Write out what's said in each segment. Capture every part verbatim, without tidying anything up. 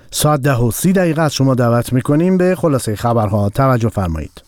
ساعت ده و سی دقیقه از شما دعوت میکنیم به خلاصه خبرها. توجه فرمایید.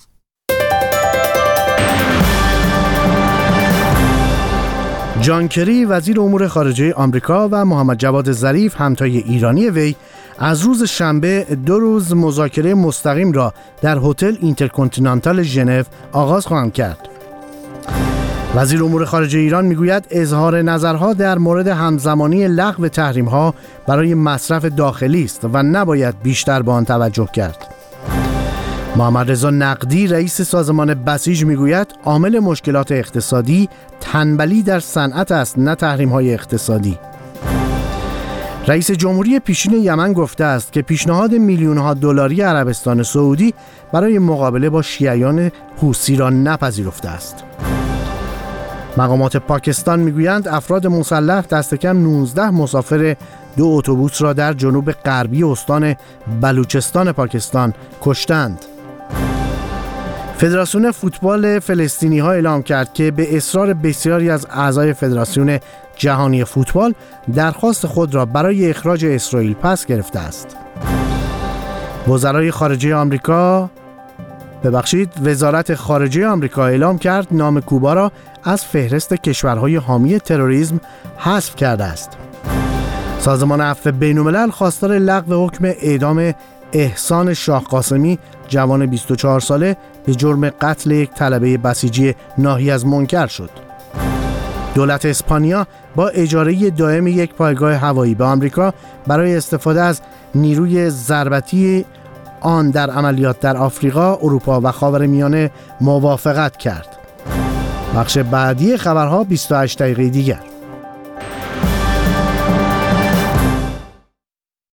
جان کری وزیر امور خارجه آمریکا و محمد جواد ظریف همتای ایرانی وی از روز شنبه دو روز مذاکره مستقیم را در هتل اینترکنتینانتال ژنو آغاز خواهند کرد. وزیر امور خارجه ایران میگوید اظهار نظرها در مورد همزمانی لغو تحریم‌ها برای مصرف داخلی است و نباید بیشتر به آن توجه کرد. محمد رضا نقدی رئیس سازمان بسیج میگوید عامل مشکلات اقتصادی تنبلی در صنعت است، نه تحریم‌های اقتصادی. رئیس جمهوری پیشین یمن گفته است که پیشنهاد میلیون‌ها دلاری عربستان سعودی برای مقابله با شیعیان حوثی را نپذیرفته است. مقامات پاکستان میگویند افراد مسلح دست کم نوزده مسافر دو اتوبوس را در جنوب غربی استان بلوچستان پاکستان کشتند. فدراسیون فوتبال فلسطینی ها اعلام کرد که به اصرار بسیاری از اعضای فدراسیون جهانی فوتبال درخواست خود را برای اخراج اسرائیل پس گرفته است. وزرای خارجه آمریکا ببخشید وزارت خارجه آمریکا اعلام کرد نام کوبا را از فهرست کشورهای حامی تروریسم حذف کرده است. سازمان عفو بین‌الملل خواستار لغو حکم اعدام احسان شاه قاسمی جوان بیست و چهار ساله به جرم قتل یک طلبه بسیجی ناحیه از منکر شد. دولت اسپانیا با اجاره دائم یک پایگاه هوایی به آمریکا برای استفاده از نیروی ضربتی آن در عملیات در آفریقا، اروپا و خاورمیانه موافقت کرد. بخش بعدی خبرها بیست و هشت دقیقه دیگر.